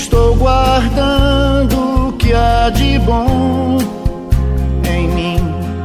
estou guardando o que há de bom em mim,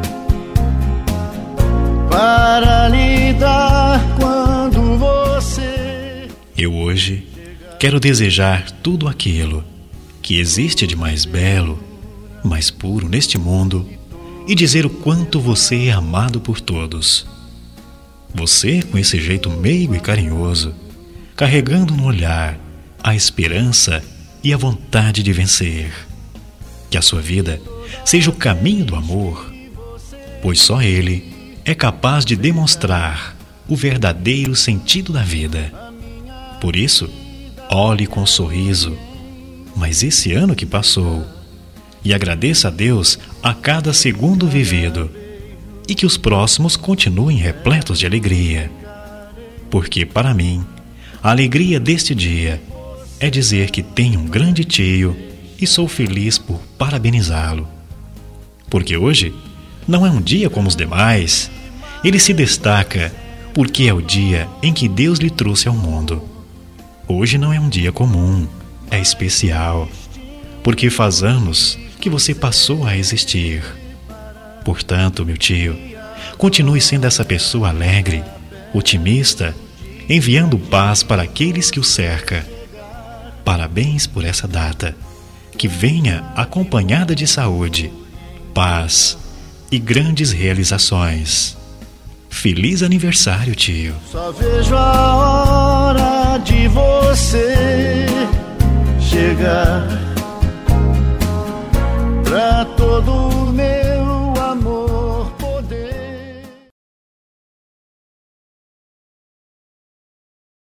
para lhe dar quando você... Eu hoje quero desejar tudo aquilo que existe de mais belo, mais puro neste mundo e dizer o quanto você é amado por todos. Você, com esse jeito meigo e carinhoso, carregando no olhar a esperança e a vontade de vencer. Que a sua vida seja o caminho do amor, pois só ele é capaz de demonstrar o verdadeiro sentido da vida. Por isso, olhe com sorriso, mas esse ano que passou, e agradeça a Deus a cada segundo vivido, e que os próximos continuem repletos de alegria. Porque, para mim, a alegria deste dia é dizer que tenho um grande tio e sou feliz por parabenizá-lo. Porque hoje não é um dia como os demais. Ele se destaca porque é o dia em que Deus lhe trouxe ao mundo. Hoje não é um dia comum, é especial, porque faz anos que você passou a existir. Portanto, meu tio, continue sendo essa pessoa alegre, otimista, enviando paz para aqueles que o cercam. Parabéns por essa data, que venha acompanhada de saúde, paz e grandes realizações. Feliz aniversário, tio! Só vejo a hora de você chegar pra todo